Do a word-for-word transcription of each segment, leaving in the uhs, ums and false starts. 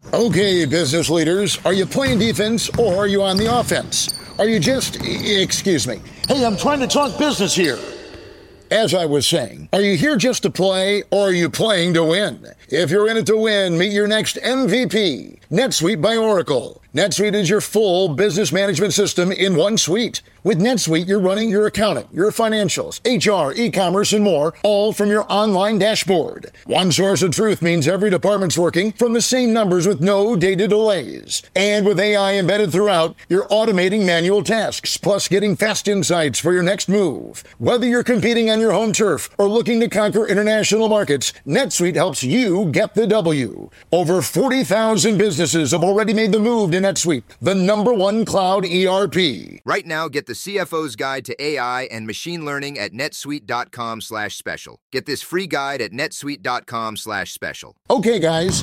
Okay, business leaders, are you playing defense or are you on the offense? Are you just, excuse me, hey, I'm trying to talk business here. As I was saying, are you here just to play or are you playing to win? If you're in it to win, meet your next M V P, NetSuite by Oracle. NetSuite is your full business management system in one suite. With NetSuite, you're running your accounting, your financials, H R, e-commerce, and more, all from your online dashboard. One source of truth means every department's working from the same numbers with no data delays. And with A I embedded throughout, you're automating manual tasks, plus getting fast insights for your next move. Whether you're competing on your home turf or looking to conquer international markets, NetSuite helps you get the W. Over forty thousand businesses have already made the move to NetSuite, the number one cloud E R P. Right now, get the C F O's Guide to A I and Machine Learning at netsuite.com slash special. Get this free guide at netsuite.com slash special. Okay, guys.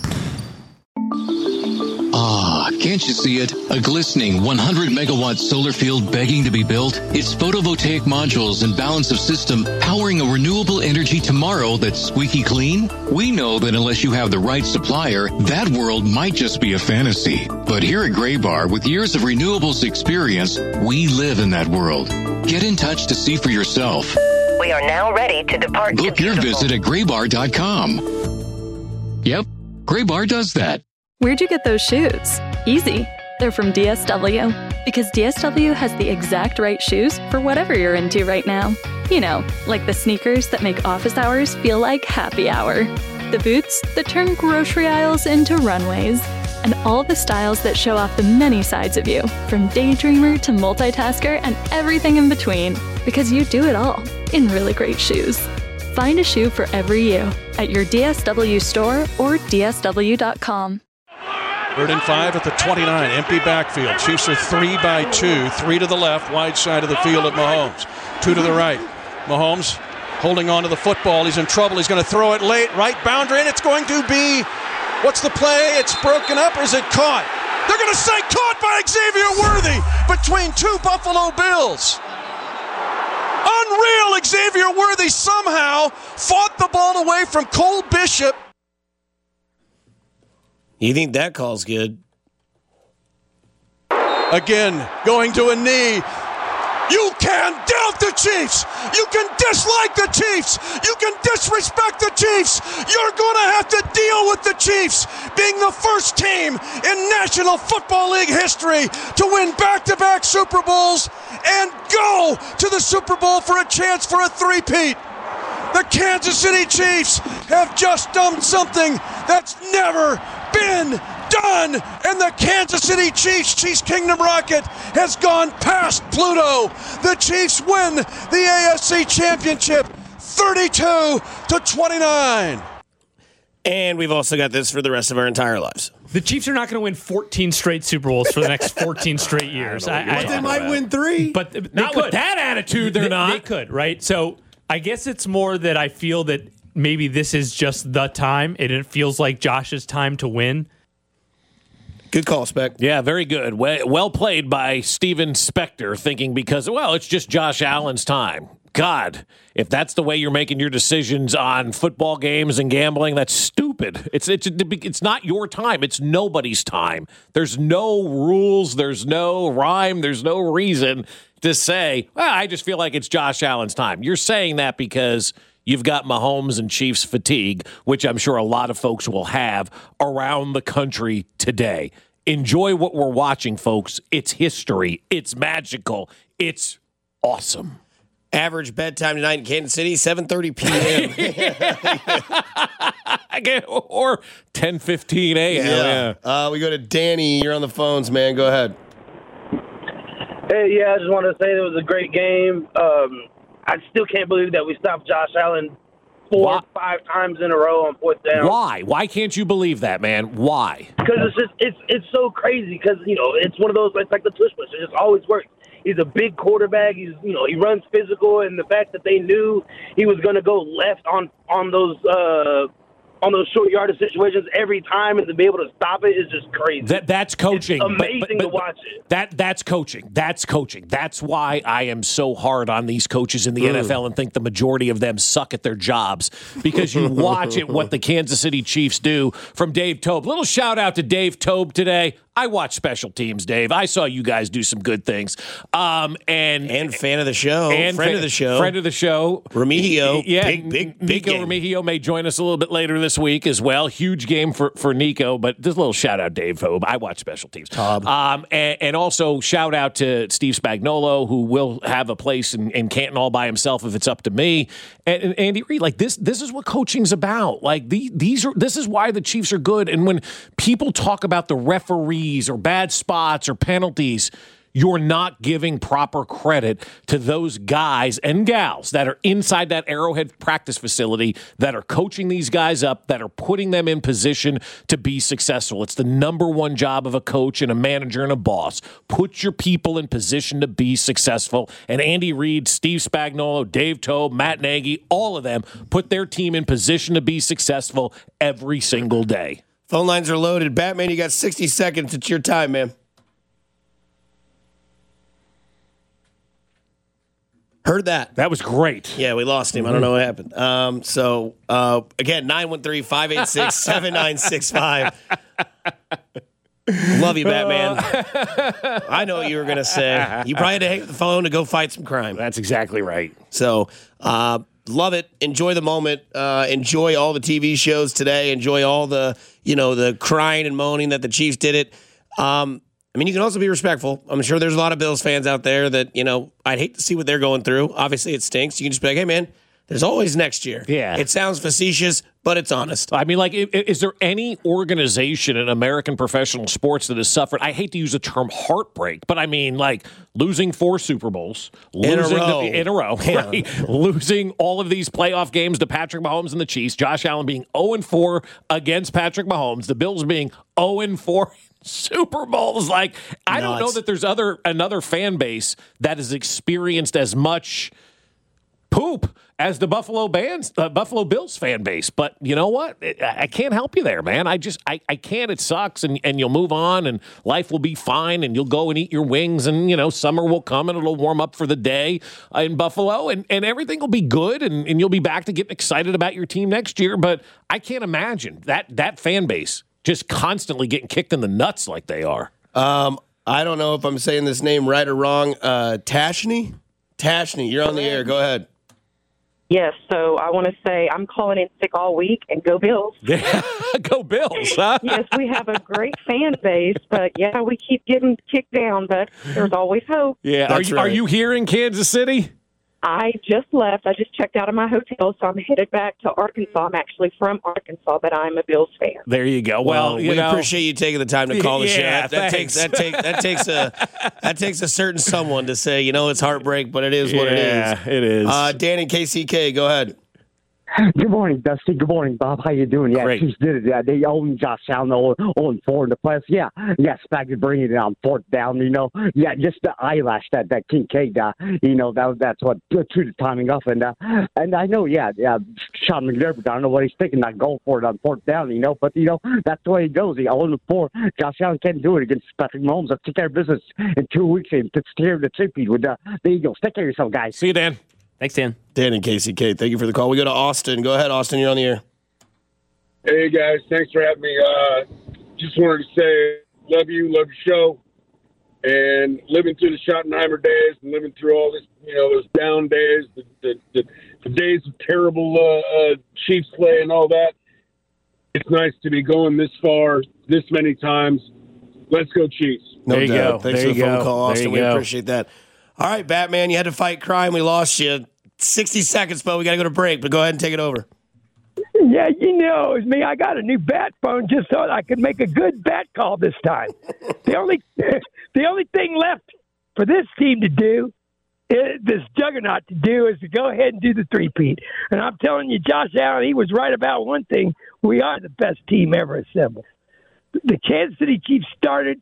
Ah, can't you see it? A glistening one hundred megawatt solar field begging to be built? Its photovoltaic modules and balance of system powering a renewable energy tomorrow that's squeaky clean? We know that unless you have the right supplier, that world might just be a fantasy. But here at Graybar, with years of renewables experience, we live in that world. Get in touch to see for yourself. We are now ready to depart. Book to your visit at graybar dot com. Yep, Graybar does that. Where'd you get those shoes? Easy. They're from D S W. Because D S W has the exact right shoes for whatever you're into right now. You know, like the sneakers that make office hours feel like happy hour. The boots that turn grocery aisles into runways. And all the styles that show off the many sides of you, from daydreamer to multitasker and everything in between. Because you do it all in really great shoes. Find a shoe for every you at your D S W store or D S W dot com. Third and five at the twenty-nine, empty backfield. Chiefs are three by two, three to the left, wide side of the field at Mahomes. Two to the right. Mahomes holding on to the football. He's in trouble. He's going to throw it late. Right boundary, and it's going to be, what's the play? It's broken up, or is it caught? They're going to say caught by Xavier Worthy between two Buffalo Bills. Unreal. Xavier Worthy somehow fought the ball away from Cole Bishop. You think that call's good? Again, going to a knee. You can doubt the Chiefs. You can dislike the Chiefs. You can disrespect the Chiefs. You're going to have to deal with the Chiefs being the first team in National Football League history to win back-to-back Super Bowls and go to the Super Bowl for a chance for a three-peat. The Kansas City Chiefs have just done something that's never been done, and the Kansas City Chiefs, Chiefs Kingdom Rocket, has gone past Pluto. The Chiefs win the A F C Championship thirty-two to twenty-nine. And we've also got this for the rest of our entire lives. The Chiefs are not going to win fourteen straight Super Bowls for the next fourteen straight years. I I, but they might about. win three. But they not could. With that attitude, they're they, not. They could, right? So I guess it's more that I feel that maybe this is just the time, and it feels like Josh's time to win. Good call, Spec. Yeah, very good. Well played by Steven Spector, thinking because, well, it's just Josh Allen's time. God, if that's the way you're making your decisions on football games and gambling, that's stupid. It's it's it's not your time. It's nobody's time. There's no rules. There's no rhyme. There's no reason to say, well, I just feel like it's Josh Allen's time. You're saying that because you've got Mahomes and Chiefs fatigue, which I'm sure a lot of folks will have around the country today. Enjoy what we're watching, folks. It's history. It's magical. It's awesome. Average bedtime tonight in Kansas City, seven thirty p.m. Or ten fifteen a.m. Yeah. yeah. Uh, we go to Danny. You're on the phones, man. Go ahead. Hey, yeah, I just wanted to say it was a great game. Um, I still can't believe that we stopped Josh Allen four or five times in a row on fourth down. Why? Why can't you believe that, man? Why? Because it's just it's it's so crazy. Because you know it's one of those it's like the tush push. It just always works. He's a big quarterback. He's you know he runs physical, and the fact that they knew he was going to go left on on those uh, on those short yardage situations every time, and to be able to stop it is just crazy. That that's coaching. It's amazing but, but, but, to watch it. That that's coaching. That's coaching. That's why I am so hard on these coaches in the mm. N F L and think the majority of them suck at their jobs, because you watch it what the Kansas City Chiefs do from Dave Toub. Little shout out to Dave Toub today. I watch special teams, Dave. I saw you guys do some good things. Um, and and fan of the show, and friend fa- of the show, friend of the show, Remigio. Yeah, big, big, big Nico game. Remigio may join us a little bit later this week as well. Huge game for, for Nico, but just a little shout out, Dave Toub. I watch special teams. Tob. Um, and, and also shout out to Steve Spagnuolo, who will have a place in, in Canton all by himself if it's up to me. And, and Andy Reid, like this, this is what coaching's about. Like the, these are, this is why the Chiefs are good. And when people talk about the referees or bad spots or penalties, you're not giving proper credit to those guys and gals that are inside that Arrowhead practice facility, that are coaching these guys up, that are putting them in position to be successful. It's the number one job of a coach and a manager and a boss. Put your people in position to be successful. And Andy Reid, Steve Spagnuolo, Dave Toub, Matt Nagy, all of them put their team in position to be successful every single day. Phone lines are loaded. Batman, you got sixty seconds. It's your time, man. Heard that. That was great. Yeah, we lost him. I don't know what happened. Um, so, uh, again, nine one three, five eight six, seven nine six five. Love you, Batman. I know what you were going to say. You probably had to hang up the phone to go fight some crime. That's exactly right. So, uh, love it. Enjoy the moment. Uh, enjoy all the T V shows today. Enjoy all the, you know, the crying and moaning that the Chiefs did it. Um, I mean, you can also be respectful. I'm sure there's a lot of Bills fans out there that, you know, I'd hate to see what they're going through. Obviously, it stinks. You can just be like, hey, man, there's always next year. Yeah. It sounds facetious, but it's honest. I mean, like, is there any organization in American professional sports that has suffered, I hate to use the term heartbreak, but I mean, like, losing four Super Bowls. In losing a row. The, in a row. Yeah. Right? Losing all of these playoff games to Patrick Mahomes and the Chiefs. Josh Allen being oh and four against Patrick Mahomes. The Bills being oh and four Super Bowls. Like, I don't know that there's other another fan base that has experienced as much poop as the Buffalo bands, uh, Buffalo Bills fan base. But you know what? I, I can't help you there, man. I just, I, I can't. It sucks, and, and you'll move on, and life will be fine, and you'll go and eat your wings, and, you know, summer will come, and it'll warm up for the day uh, in Buffalo, and, and everything will be good, and, and you'll be back to getting excited about your team next year. But I can't imagine that that fan base just constantly getting kicked in the nuts like they are. Um, I don't know if I'm saying this name right or wrong. Uh, Tashney? Tashney, you're on the air. Go ahead. Yes, so I want to say I'm calling in sick all week, and go Bills. Go Bills, huh? Yes, we have a great fan base, but, yeah, we keep getting kicked down, but there's always hope. Yeah, are you, right. are you here in Kansas City? I just left. I just checked out of my hotel, so I'm headed back to Arkansas. I'm actually from Arkansas, but I'm a Bills fan. There you go. Well, well you we know, appreciate you taking the time to call the yeah, show. That, that thanks. takes that takes that takes a that takes a certain someone to say, you know, it's heartbreak, but it is what yeah, it is. Yeah, it is. Uh, Dan and K C K, go ahead. Good morning, Dusty. Good morning, Bob. How you doing? Yeah, Great. Chiefs did it. Yeah, they own Josh Allen on on four in the playoffs. Yeah, yeah, Spag is bringing it on fourth down. You know, yeah, just the eyelash that that Kincaid. Uh, you know, that that's what threw the timing off. And uh, and I know, yeah, yeah, Sean McDermott. I don't know what he's thinking, not going for it on fourth down. You know, but you know that's the way it goes. He owned the four. Josh Allen can't do it against Patrick Mahomes. Let's take care of business in two weeks and take care of the three-peat with uh, the Eagles. Take care of yourself, guys. See you, Dan. Thanks, Dan. Dan and K C K, thank you for the call. We go to Austin. Go ahead, Austin. You're on the air. Hey, guys. Thanks for having me. Uh, just wanted to say love you, love your show, and living through the Schottenheimer days and living through all this, you know, those down days, the, the, the, the days of terrible uh, uh, Chiefs play and all that. It's nice to be going this far, this many times. Let's go, Chiefs. No there you doubt. go. Thanks there for the you phone go. call, Austin. We go. appreciate that. All right, Batman, you had to fight crime. We lost you. sixty seconds, but we got to go to break, but go ahead and take it over. Yeah, you know, it's me. I got a new bat phone just so I could make a good bat call this time. the only the only thing left for this team to do, is, this juggernaut to do, is to go ahead and do the three-peat. And I'm telling you, Josh Allen, he was right about one thing. We are the best team ever assembled. The Kansas City Chiefs started,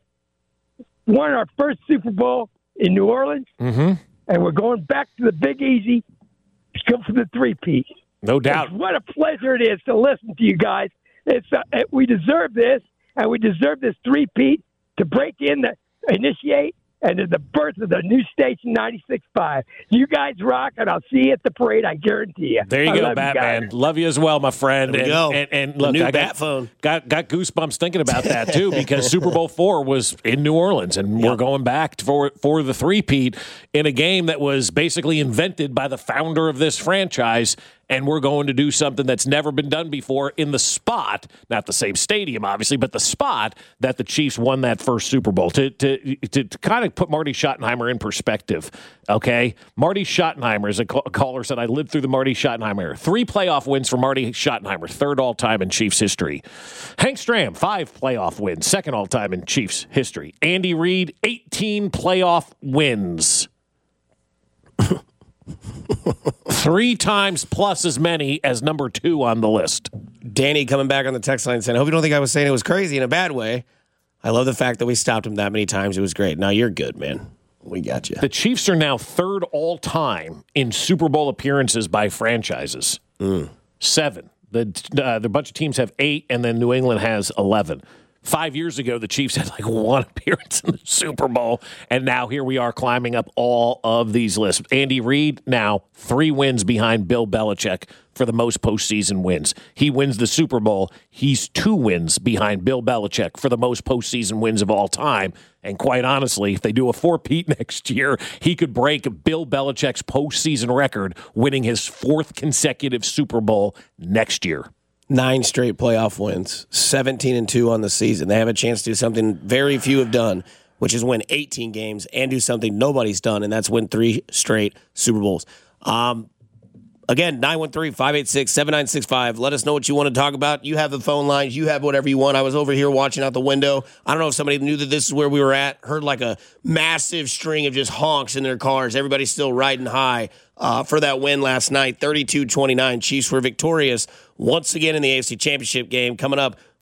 won our first Super Bowl in New Orleans, mm-hmm. and we're going back to the Big Easy to come for the three-peat. No doubt. What a pleasure it is to listen to you guys. It's uh, we deserve this, and we deserve this three-peat to break in, the initiate, and the birth of the new station ninety-six point five. You guys rock, and I'll see you at the parade, I guarantee you. There you I go, love Batman. You love you as well, my friend. There we and, go. And, and The look, new I bat got, phone. Got, got goosebumps thinking about that, too, because Super Bowl four was in New Orleans, and yep. we're going back for, for the three-peat in a game that was basically invented by the founder of this franchise. And we're going to do something that's never been done before in the spot, not the same stadium, obviously, but the spot that the Chiefs won that first Super Bowl. To to to, to kind of put Marty Schottenheimer in perspective, okay? Marty Schottenheimer, as a caller said, I lived through the Marty Schottenheimer era. Three playoff wins for Marty Schottenheimer, third all-time in Chiefs history. Hank Stram, five playoff wins, second all-time in Chiefs history. Andy Reid, eighteen playoff wins. Three times plus as many as number two on the list. Danny coming back on the text line saying, I hope you don't think I was saying it was crazy in a bad way. I love the fact that we stopped him that many times. It was great. Now you're good, man. We got you. The Chiefs are now third all time in Super Bowl appearances by franchises. Mm. Seven. The, uh, the bunch of teams have eight, and then New England has eleven. Five years ago, the Chiefs had like one appearance in the Super Bowl, and now here we are climbing up all of these lists. Andy Reid now three wins behind Bill Belichick for the most postseason wins. He wins the Super Bowl. He's two wins behind Bill Belichick for the most postseason wins of all time. And quite honestly, if they do a four-peat next year, he could break Bill Belichick's postseason record, winning his fourth consecutive Super Bowl next year. Nine straight playoff wins, seventeen and two on the season. They have a chance to do something very few have done, which is win eighteen games and do something nobody's done, and that's win three straight Super Bowls. Um, again, nine one three, five eight six, seven nine six five. Let us know what you want to talk about. You have the phone lines. You have whatever you want. I was over here watching out the window. I don't know if somebody knew that this is where we were at. Heard like a massive string of just honks in their cars. Everybody's still riding high uh, for that win last night. thirty-two twenty-nine. Chiefs were victorious once again in the A F C Championship game. Coming up,